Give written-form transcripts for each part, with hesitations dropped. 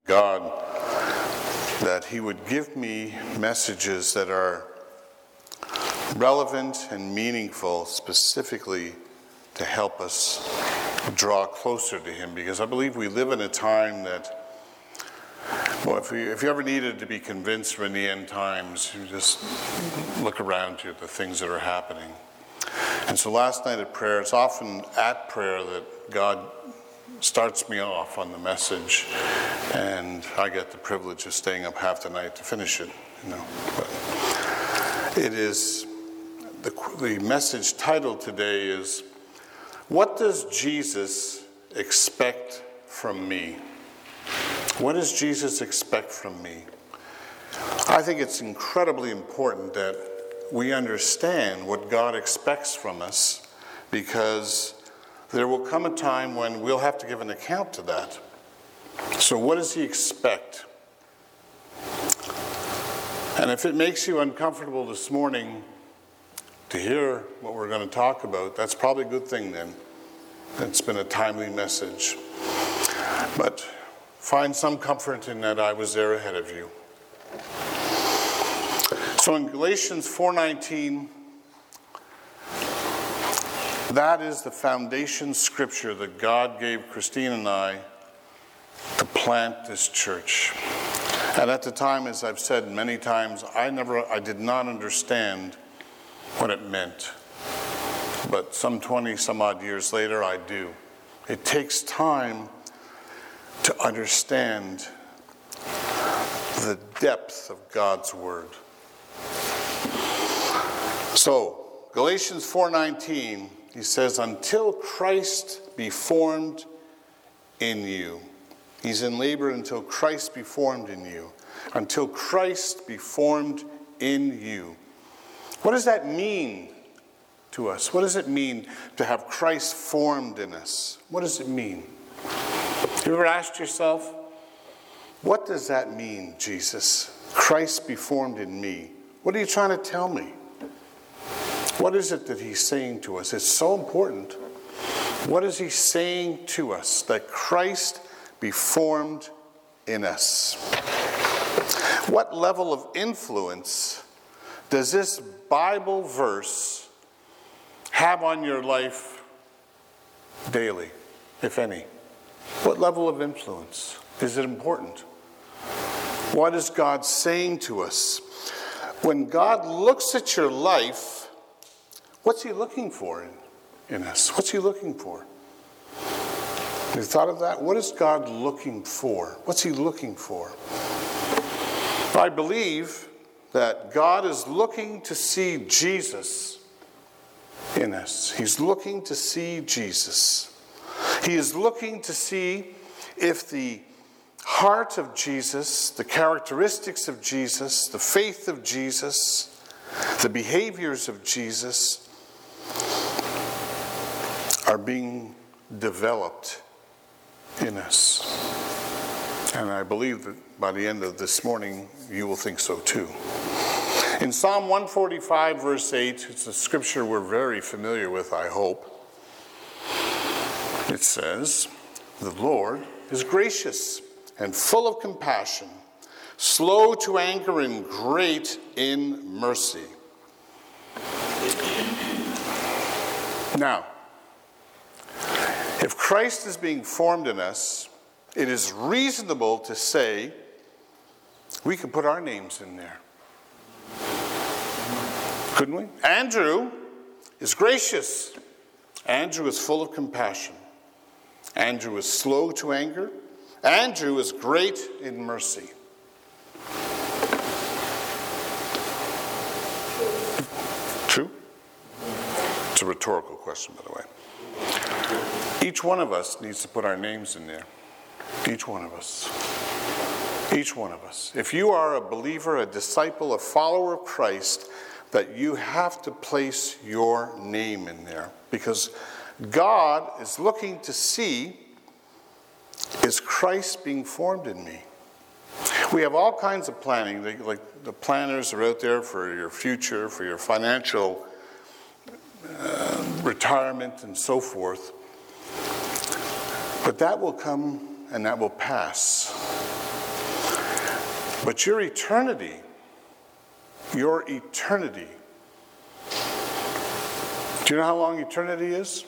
God that he would give me messages that are relevant and meaningful specifically to help us draw closer to him, because I believe we live in a time that, well, if you ever needed to be convinced we're in the end times, you just look around you at the things that are happening. And so last night at prayer, it's often at prayer that God starts me off on the message, and I get the privilege of staying up half the night to finish it, But it is, the message title today is, What Does Jesus Expect from Me? What does Jesus expect from me? I think it's incredibly important that we understand what God expects from us, because there will come a time when we'll have to give an account to that. So what does he expect? And if it makes you uncomfortable this morning to hear what we're going to talk about, that's probably a good thing then. It's been a timely message. But find some comfort in that I was there ahead of you. So in Galatians 4:19, that is the foundation scripture that God gave Christine and I to plant this church. And at the time, as I've said many times, I did not understand what it meant. But some 20 some odd years later, I do. It takes time to understand the depth of God's word. So, Galatians 4:19, he says, until Christ be formed in you. He's in labor until Christ be formed in you. Until Christ be formed in you. What does that mean to us? What does it mean to have Christ formed in us? What does it mean? Have you ever asked yourself, what does that mean, Jesus? Christ be formed in me. What are you trying to tell me? What is it that he's saying to us? It's so important. What is he saying to us? That Christ be formed in us. What level of influence does this Bible verse have on your life daily, if any? What level of influence? Is it important? What is God saying to us? When God looks at your life, what's he looking for in us? What's he looking for? Have you thought of that? What is God looking for? What's he looking for? I believe that God is looking to see Jesus in us. He's looking to see Jesus. He is looking to see if the heart of Jesus, the characteristics of Jesus, the faith of Jesus, the behaviors of Jesus are being developed in us. And I believe that by the end of this morning, you will think so too. In Psalm 145, verse 8, it's a scripture we're very familiar with, I hope. It says, the Lord is gracious and full of compassion, slow to anger and great in mercy. Now, if Christ is being formed in us, it is reasonable to say we could put our names in there. Couldn't we? Andrew is gracious. Andrew is full of compassion. Andrew is slow to anger. Andrew is great in mercy. True? It's a rhetorical question, by the way. Each one of us needs to put our names in there. Each one of us. Each one of us. If you are a believer, a disciple, a follower of Christ, that you have to place your name in there. Because God is looking to see, is Christ being formed in me? We have all kinds of planning. Like the planners are out there for your future, for your financial retirement and so forth. But that will come and that will pass. But your eternity, do you know how long eternity is?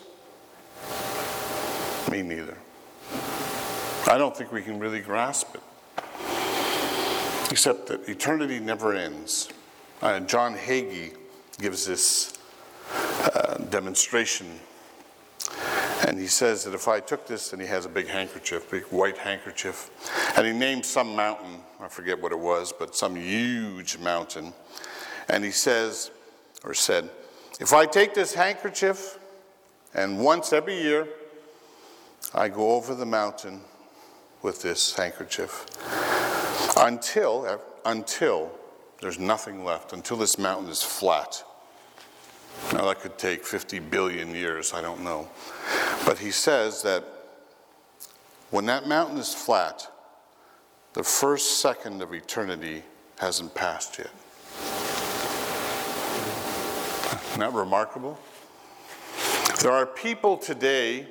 Me neither. I don't think we can really grasp it. Except that eternity never ends. John Hagee gives this demonstration. And he says that if I took this, and he has a big handkerchief, big white handkerchief, and he named some mountain, I forget what it was, but some huge mountain. And he says, or said, if I take this handkerchief, and once every year, I go over the mountain with this handkerchief, until there's nothing left, until this mountain is flat. Now that could take 50 billion years, I don't know. But he says that when that mountain is flat, the first second of eternity hasn't passed yet. Isn't that remarkable? There are people today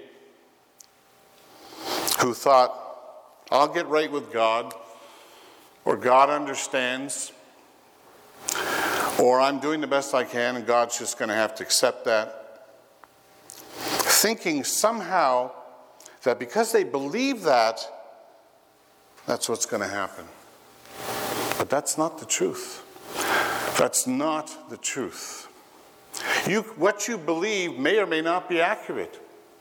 who thought, I'll get right with God, or God understands, or I'm doing the best I can and God's just going to have to accept that. Thinking somehow that because they believe that, that's what's going to happen. But that's not the truth. That's not the truth. What you believe may or may not be accurate.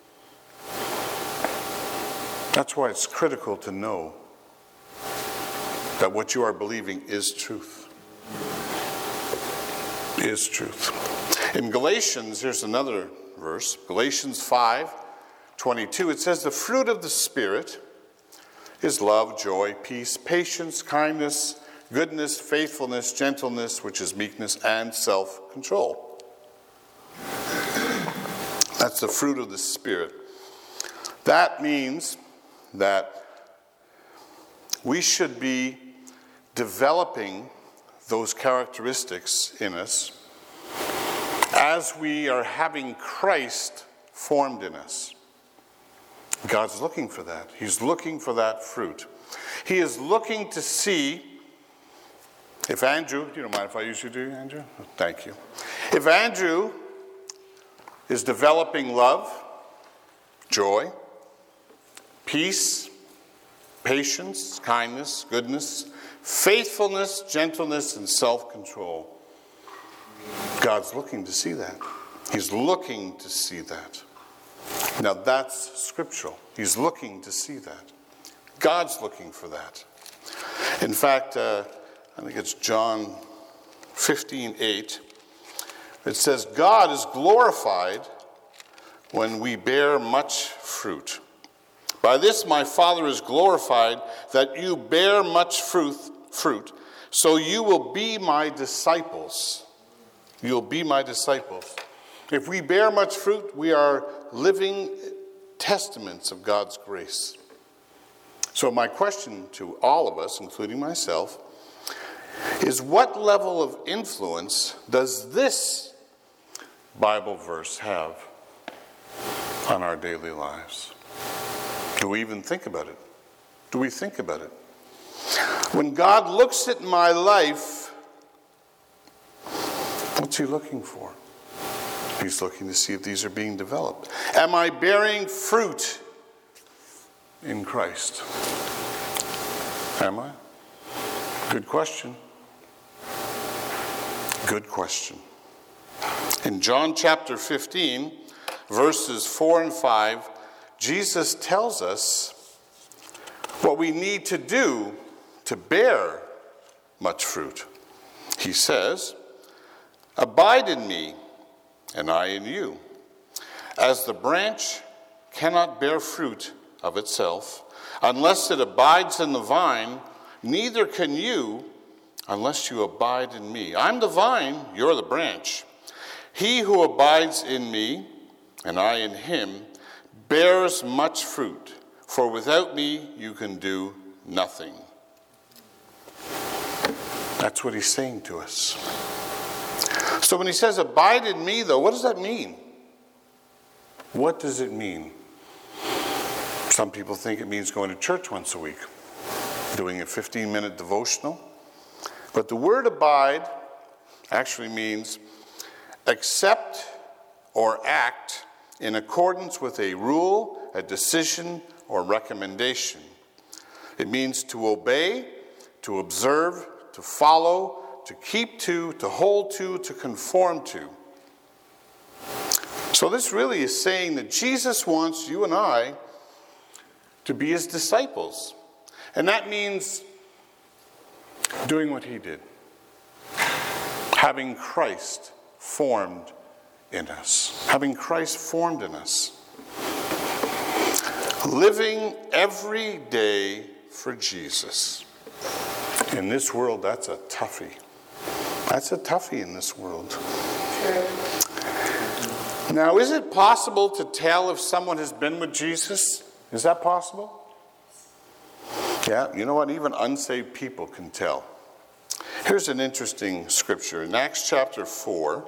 That's why it's critical to know that what you are believing is truth. Is truth. In Galatians, here's another verse, Galatians 5:22, it says, the fruit of the Spirit is love, joy, peace, patience, kindness, goodness, faithfulness, gentleness, which is meekness, and self-control. That's the fruit of the Spirit. That means that we should be developing those characteristics in us as we are having Christ formed in us. God's looking for that. He's looking for that fruit. He is looking to see if Andrew, you don't mind if I use you, do you, Andrew? Thank you. If Andrew is developing love, joy, peace, patience, kindness, goodness, faithfulness, gentleness, and self-control, God's looking to see that. He's looking to see that. Now that's scriptural. He's looking to see that. God's looking for that. In fact, I think it's John 15:8. It says, God is glorified when we bear much fruit. By this my Father is glorified, that you bear much fruit, so you will be my disciples. You'll be my disciples. If we bear much fruit, we are living testaments of God's grace. So my question to all of us, including myself, is what level of influence does this Bible verse have on our daily lives? Do we even think about it? Do we think about it? When God looks at my life, what's he looking for? He's looking to see if these are being developed. Am I bearing fruit in Christ? Am I? Good question. Good question. In John chapter 15, verses 4 and 5, Jesus tells us what we need to do to bear much fruit. He says, abide in me, and I in you. As the branch cannot bear fruit of itself unless it abides in the vine, neither can you unless you abide in me. I'm the vine, you're the branch. He who abides in me, and I in him, bears much fruit, for without me you can do nothing. That's what he's saying to us. So when he says abide in me, though, what does that mean? What does it mean? Some people think it means going to church once a week, doing a 15-minute devotional. But the word abide actually means accept or act in accordance with a rule, a decision, or recommendation. It means to obey, to observe, to follow, to keep to hold to conform to. So this really is saying that Jesus wants you and I to be his disciples. And that means doing what he did. Having Christ formed in us. Having Christ formed in us. Living every day for Jesus. In this world, that's a toughie. That's a toughie in this world. Now, is it possible to tell if someone has been with Jesus? Is that possible? Yeah, you know what? Even unsaved people can tell. Here's an interesting scripture. In Acts chapter 4,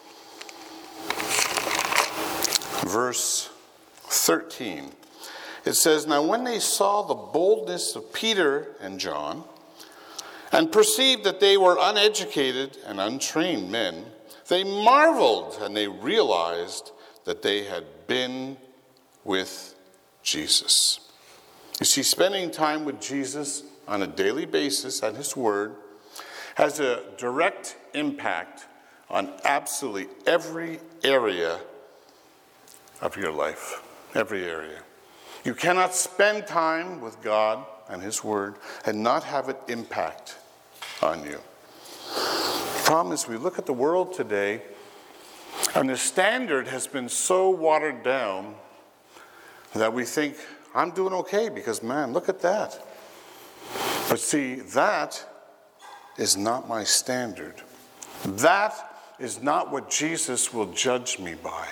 verse 13, it says, "Now when they saw the boldness of Peter and John, and perceived that they were uneducated and untrained men, they marveled and they realized that they had been with Jesus." You see, spending time with Jesus on a daily basis at his word has a direct impact on absolutely every area of your life. Every area. You cannot spend time with God and his word and not have it impact on you. The problem is we look at the world today and the standard has been so watered down that we think, I'm doing okay because, man, look at that. But see, that is not my standard. That is not what Jesus will judge me by.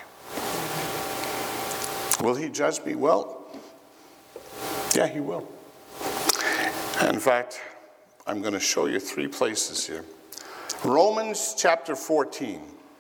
Will he judge me? Well, yeah, he will. In fact, I'm going to show you 3 places here. Romans chapter 14,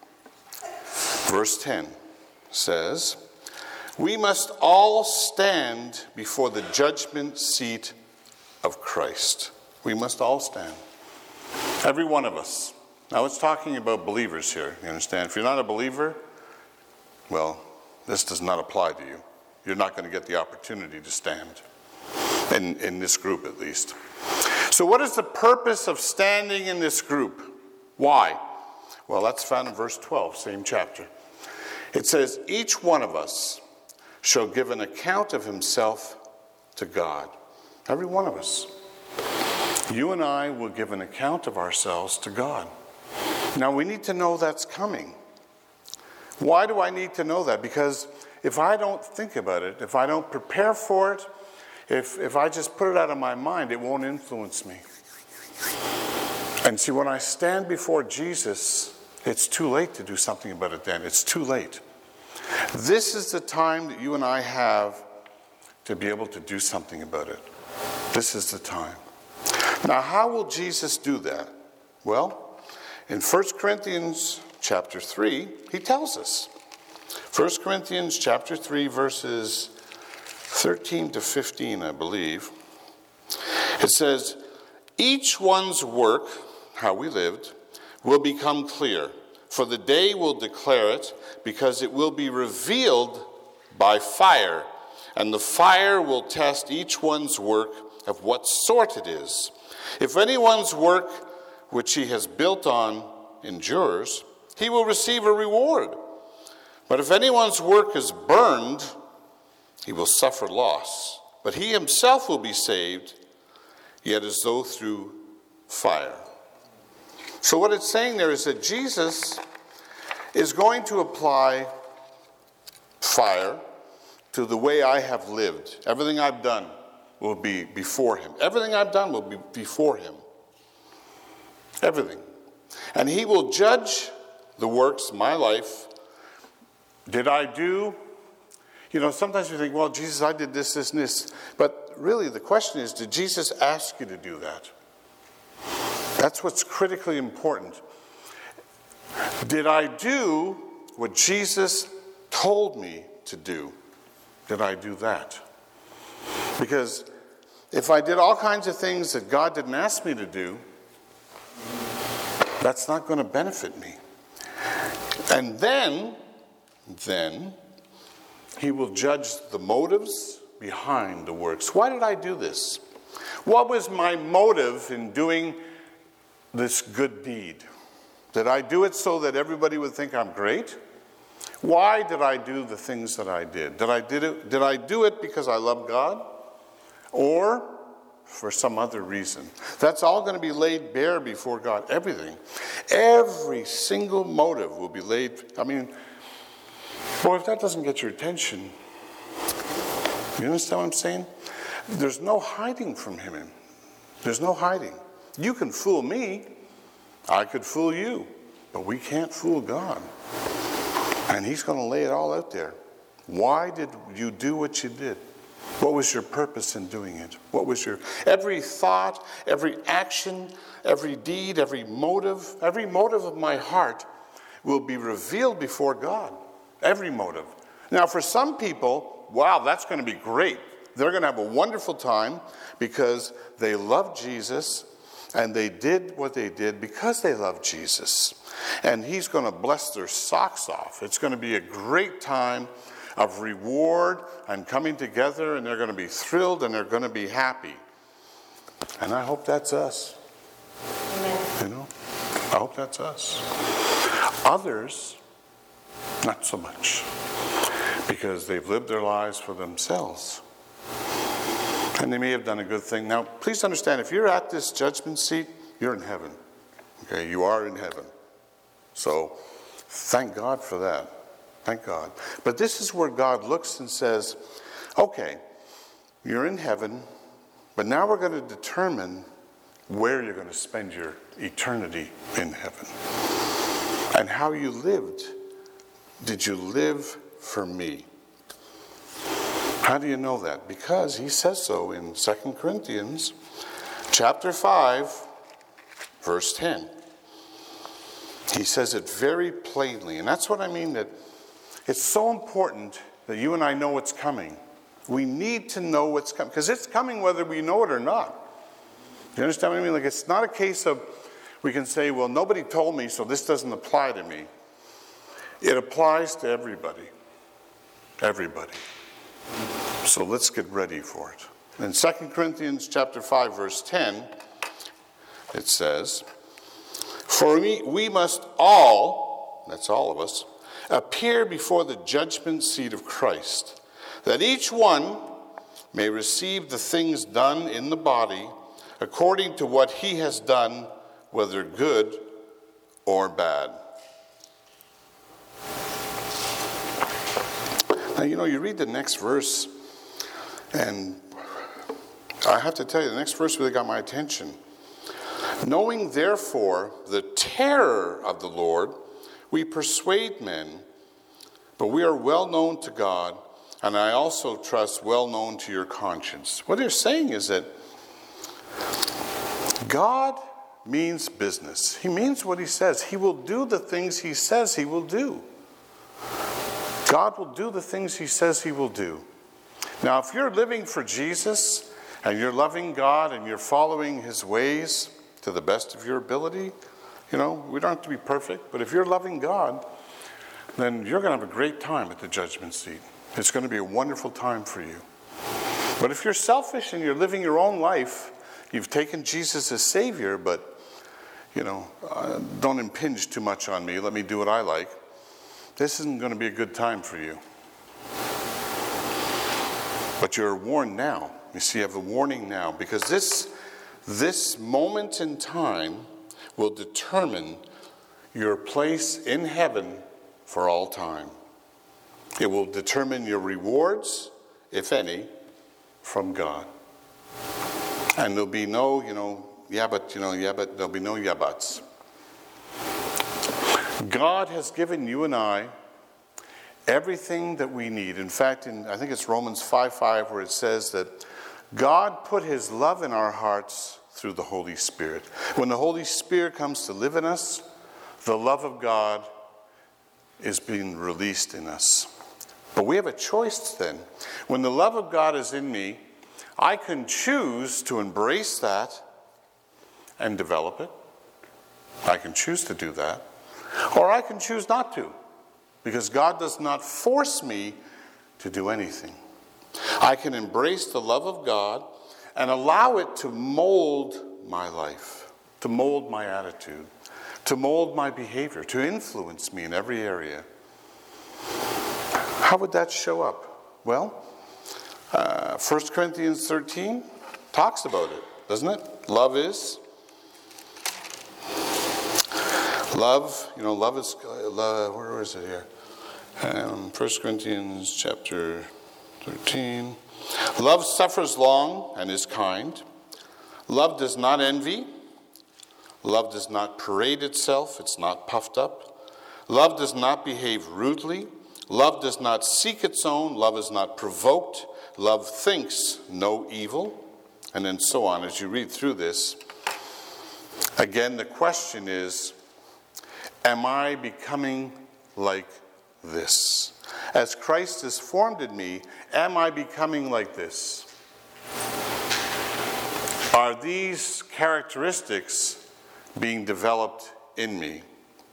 verse 10 says, "We must all stand before the judgment seat of Christ." We must all stand. Every one of us. Now it's talking about believers here, you understand? If you're not a believer, well, this does not apply to you. You're not going to get the opportunity to stand, in this group at least. So what is the purpose of standing in this group? Why? Well, that's found in verse 12, same chapter. It says, "Each one of us shall give an account of himself to God." Every one of us. You and I will give an account of ourselves to God. Now we need to know that's coming. Why do I need to know that? Because if I don't think about it, if I don't prepare for it, if I just put it out of my mind, it won't influence me. And see, when I stand before Jesus, it's too late to do something about it then. It's too late. This is the time that you and I have to be able to do something about it. This is the time. Now, how will Jesus do that? Well, in 1 Corinthians chapter 3, he tells us. 1 Corinthians chapter 3, verses 13 to 15, I believe. It says, "Each one's work," how we lived, "will become clear, for the day will declare it, because it will be revealed by fire, and the fire will test each one's work of what sort it is. If anyone's work which he has built on endures, he will receive a reward. But if anyone's work is burned, he will suffer loss. But he himself will be saved, yet as though through fire." So what it's saying there is that Jesus is going to apply fire to the way I have lived. Everything I've done will be before him. Everything I've done will be before him. Everything. And he will judge the works of my life. Did I do? Sometimes we think, well, Jesus, I did this, this, and this. But really the question is, did Jesus ask you to do that? That's what's critically important. Did I do what Jesus told me to do? Did I do that? Because if I did all kinds of things that God didn't ask me to do, That's not going to benefit me. And then he will judge the motives behind the works. Why did I do this? What was my motive in doing this good deed? Did I do it so that everybody would think I'm great? Why did I do the things that I did? Did I do it because I love God? Or for some other reason? That's all going to be laid bare before God. Everything. Every single motive will be laid. I mean, boy, if that doesn't get your attention, you understand what I'm saying? There's no hiding from him. There's no hiding. You can fool me. I could fool you. But we can't fool God. And he's going to lay it all out there. Why did you do what you did? What was your purpose in doing it? What was your... Every thought, every action, every deed, every motive of my heart will be revealed before God. Every motive. Now, for some people, wow, that's going to be great. They're going to have a wonderful time because they love Jesus and they did what they did because they love Jesus. And he's going to bless their socks off. It's going to be a great time of reward and coming together, and they're going to be thrilled and they're going to be happy. And I hope that's us. Amen. You know, I hope that's us. Others, not so much, because they've lived their lives for themselves. And they may have done a good thing. Now, please understand, if you're at this judgment seat, you're in heaven. Okay, you are in heaven. So, thank God for that. Thank God. But this is where God looks and says, okay, you're in heaven, but now we're going to determine where you're going to spend your eternity in heaven. And how you lived. Did you live for me? How do you know that? Because he says so in 2 Corinthians chapter 5, verse 10. He says it very plainly. And that's what I mean, that it's so important that you and I know what's coming. We need to know what's coming. Because it's coming whether we know it or not. You understand what I mean? Like, it's not a case of we can say, well, nobody told me, so this doesn't apply to me. It applies to everybody. Everybody. So let's get ready for it. In 2 Corinthians chapter 5, verse 10, it says, for we must all, that's all of us, appear before the judgment seat of Christ, that each one may receive the things done in the body according to what he has done, whether good or bad. Now, you know, you read the next verse, and I have to tell you, the next verse really got my attention. Knowing, therefore, the terror of the Lord, we persuade men, but we are well known to God, and I also trust well known to your conscience. What they're saying is that God means business. He means what he says. He will do the things he says he will do. God will do the things he says he will do. Now, if you're living for Jesus, and you're loving God, and you're following his ways to the best of your ability, you know, we don't have to be perfect, but if you're loving God, then you're going to have a great time at the judgment seat. It's going to be a wonderful time for you. But if you're selfish and you're living your own life, you've taken Jesus as Savior, but, you know, don't impinge too much on me, let me do what I like, this isn't going to be a good time for you. But you're warned now. You see, you have a warning now, because this moment in time will determine your place in heaven for all time. It will determine your rewards, if any, from God. And there'll be no, there'll be no yeah buts. God has given you and I everything that we need. In fact, I think it's Romans 5:5 where it says that God put his love in our hearts through the Holy Spirit. When the Holy Spirit comes to live in us, the love of God is being released in us. But we have a choice then. When the love of God is in me, I can choose to embrace that and develop it. I can choose to do that. Or I can choose not to, because God does not force me to do anything. I can embrace the love of God and allow it to mold my life, to mold my attitude, to mold my behavior, to influence me in every area. How would that show up? Well, 1 Corinthians 13 talks about it, doesn't it? Love is. Love is, where is it here? 1 Corinthians chapter 13. Love suffers long and is kind. Love does not envy. Love does not parade itself. It's not puffed up. Love does not behave rudely. Love does not seek its own. Love is not provoked. Love thinks no evil. And then so on. As you read through this, again, the question is, am I becoming like this? As Christ is formed in me, am I becoming like this? Are these characteristics being developed in me?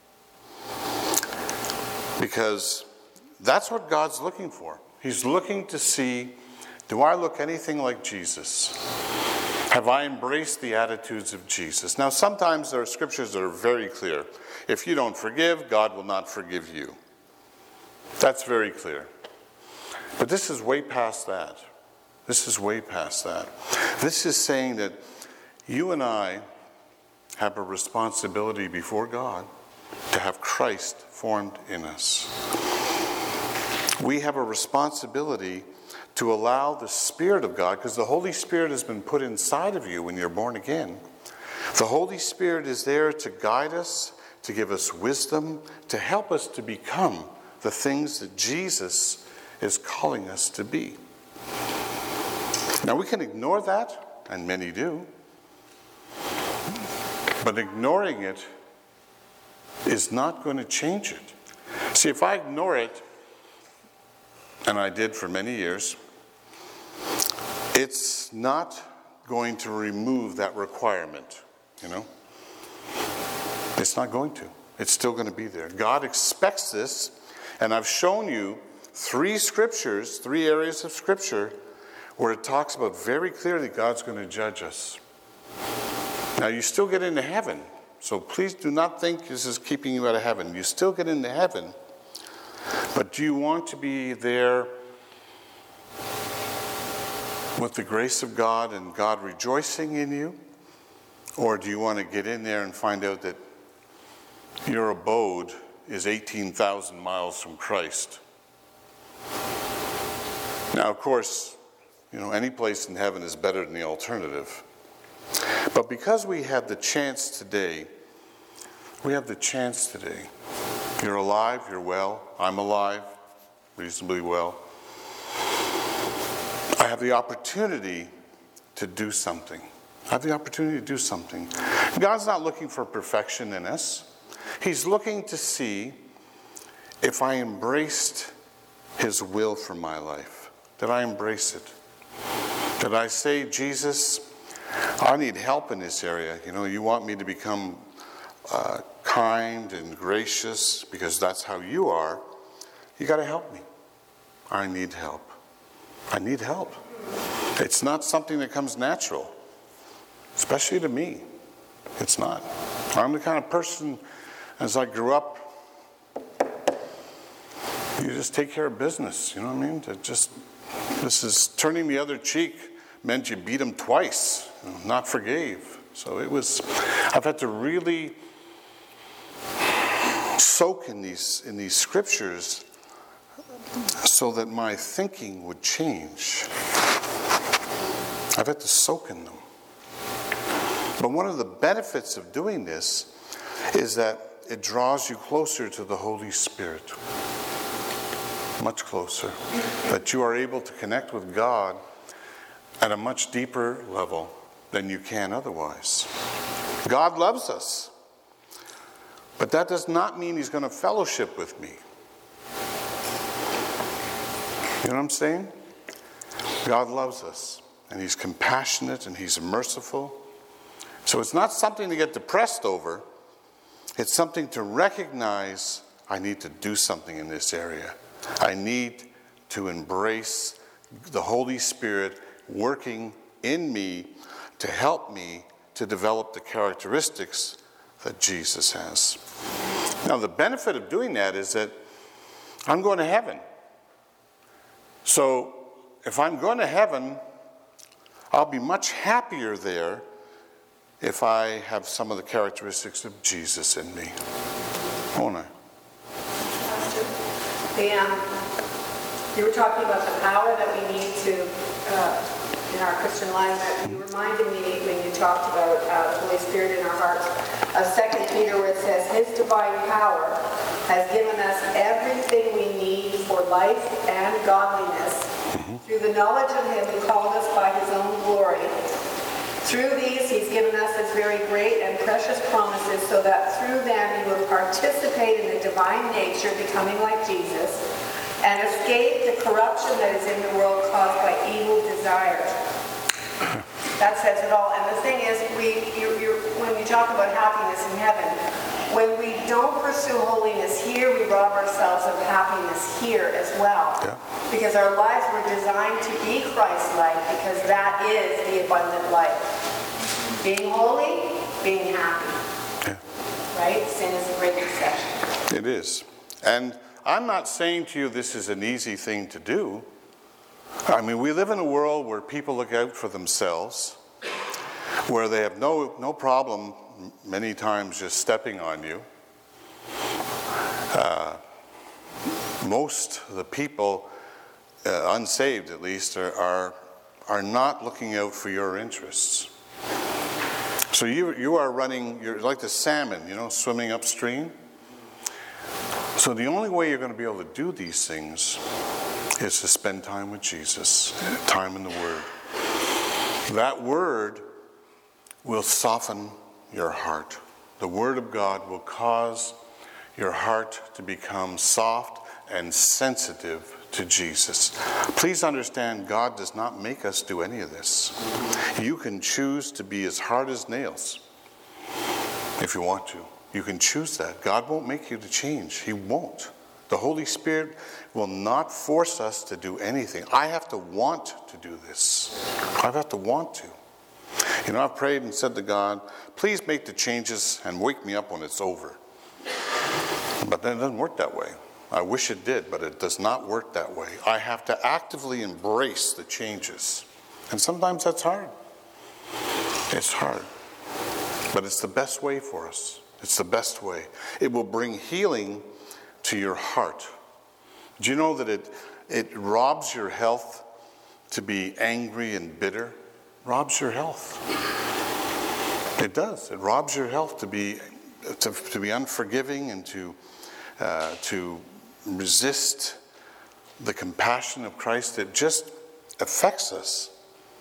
Because that's what God's looking for. He's looking to see, do I look anything like Jesus? Have I embraced the attitudes of Jesus? Now, sometimes there are scriptures that are very clear. If you don't forgive, God will not forgive you. That's very clear. But this is way past that. This is way past that. This is saying that you and I have a responsibility before God to have Christ formed in us. We have a responsibility to allow the Spirit of God, because the Holy Spirit has been put inside of you when you're born again. The Holy Spirit is there to guide us, to give us wisdom, to help us to become the things that Jesus is calling us to be. Now we can ignore that, and many do. But ignoring it is not going to change it. See, if I ignore it, and I did for many years, it's not going to remove that requirement, It's not going to. It's still going to be there. God expects this, and I've shown you 3 areas of Scripture where it talks about very clearly God's going to judge us. Now, you still get into heaven, so please do not think this is keeping you out of heaven. You still get into heaven, but do you want to be there with the grace of God and God rejoicing in you? Or do you want to get in there and find out that your abode is 18,000 miles from Christ? Now, of course, any place in heaven is better than the alternative. But because we have the chance today, you're alive, you're well, I'm alive, reasonably well. I have the opportunity to do something. God's not looking for perfection in us. He's looking to see if I embraced His will for my life. Did I embrace it? Did I say, Jesus, I need help in this area. You want me to become kind and gracious because that's how you are. You got to help me. I need help. It's not something that comes natural, especially to me. It's not. I'm the kind of person, as I grew up, you just take care of business, you know what I mean? This is turning the other cheek meant you beat them twice, not forgave. So I've had to really soak in these scriptures so that my thinking would change. I've had to soak in them. But one of the benefits of doing this is that it draws you closer to the Holy Spirit. Much closer. That you are able to connect with God at a much deeper level than you can otherwise. God loves us. But that does not mean He's going to fellowship with me. You know what I'm saying? God loves us. And He's compassionate and He's merciful. So it's not something to get depressed over. It's something to recognize I need to do something in this area. I need to embrace the Holy Spirit working in me to help me to develop the characteristics that Jesus has. Now, the benefit of doing that is that I'm going to heaven. So, if I'm going to heaven, I'll be much happier there if I have some of the characteristics of Jesus in me. Won't I? You were talking about the power that we need to, in our Christian life. You reminded me when you talked about the Holy Spirit in our hearts of 2 Peter, where it says, His divine power has given us everything we need for life and godliness through the knowledge of Him who called us by His own glory. Through these, He's given us His very great and precious promises, so that through them you will participate in the divine nature, becoming like Jesus, and escape the corruption that is in the world caused by evil desires. That says it all. And the thing is, when you talk about happiness in heaven, when we don't pursue holiness here, we rob ourselves of happiness here as well. Yeah. Because our lives were designed to be Christ-like, because that is the abundant life. Being holy, being happy. Yeah. Right? Sin is a great deception. It is. And I'm not saying to you this is an easy thing to do. I mean, we live in a world where people look out for themselves, where they have no problem many times just stepping on you. Most of the people, unsaved at least, are not looking out for your interests. So you are running, you're like the salmon, swimming upstream. So the only way you're going to be able to do these things is to spend time with Jesus, time in the Word. That Word will soften your heart. The Word of God will cause your heart to become soft and sensitive to Jesus. Please understand, God does not make us do any of this. You can choose to be as hard as nails if you want to. You can choose that. God won't make you to change. He won't. The Holy Spirit will not force us to do anything. I have to want to do this. I have to want to. I've prayed and said to God, please make the changes and wake me up when it's over. But then it doesn't work that way. I wish it did, but it does not work that way. I have to actively embrace the changes. And sometimes that's hard. It's hard. But it's the best way for us. It's the best way. It will bring healing to your heart. Do you know that it robs your health to be angry and bitter? Robs your health. It does. It robs your health to be unforgiving and to resist the compassion of Christ. It just affects us.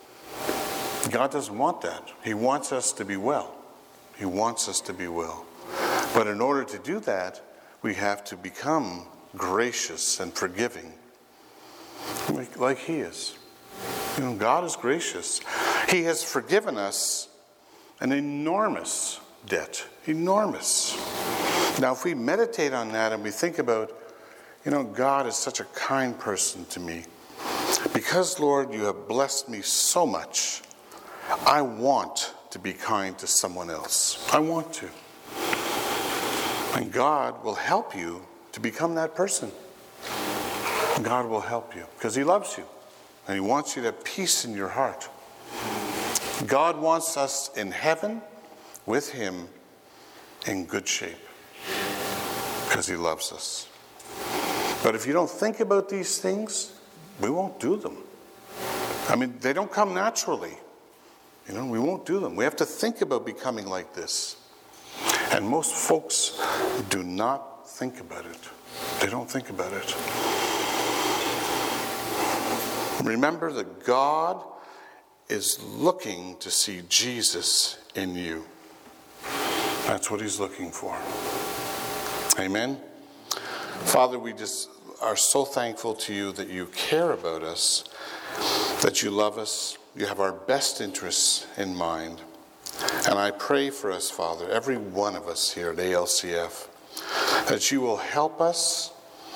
God doesn't want that. He wants us to be well. He wants us to be well. But in order to do that, we have to become gracious and forgiving, like He is. God is gracious. He has forgiven us an enormous debt. Enormous. Now, if we meditate on that and we think about, God is such a kind person to me. Because, Lord, you have blessed me so much, I want to be kind to someone else. I want to. And God will help you to become that person. God will help you because He loves you. And He wants you to have peace in your heart. God wants us in heaven with Him in good shape because He loves us. But if you don't think about these things, we won't do them. I mean, they don't come naturally. We won't do them. We have to think about becoming like this. And most folks do not think about it. They don't think about it. Remember that God is looking to see Jesus in you. That's what He's looking for. Amen? Father, we just are so thankful to You that You care about us, that You love us, You have our best interests in mind. And I pray for us, Father, every one of us here at ALCF, that you will help us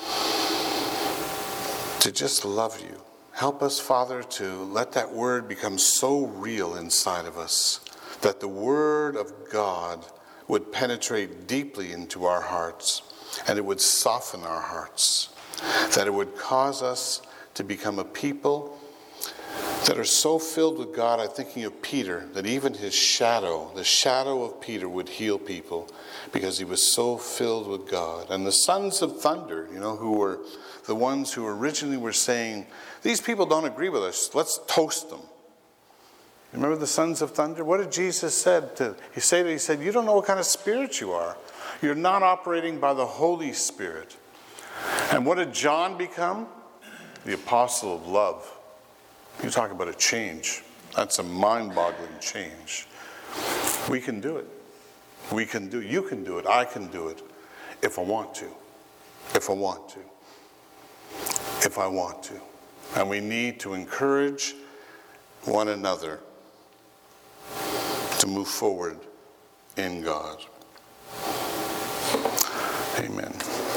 to just love you. Help us, Father, to let that word become so real inside of us, that the word of God would penetrate deeply into our hearts, and it would soften our hearts, that it would cause us to become a people that are so filled with God. I'm thinking of Peter, that even his shadow, the shadow of Peter, would heal people because he was so filled with God. And the sons of thunder, who were the ones who originally were saying, these people don't agree with us, let's toast them. Remember the sons of thunder? What did Jesus say? He said, you don't know what kind of spirit you are. You're not operating by the Holy Spirit. And what did John become? The apostle of love. You talk about a change. That's a mind-boggling change. We can do it. We can do it. You can do it. I can do it if I want to. If I want to. If I want to. And we need to encourage one another to move forward in God. Amen.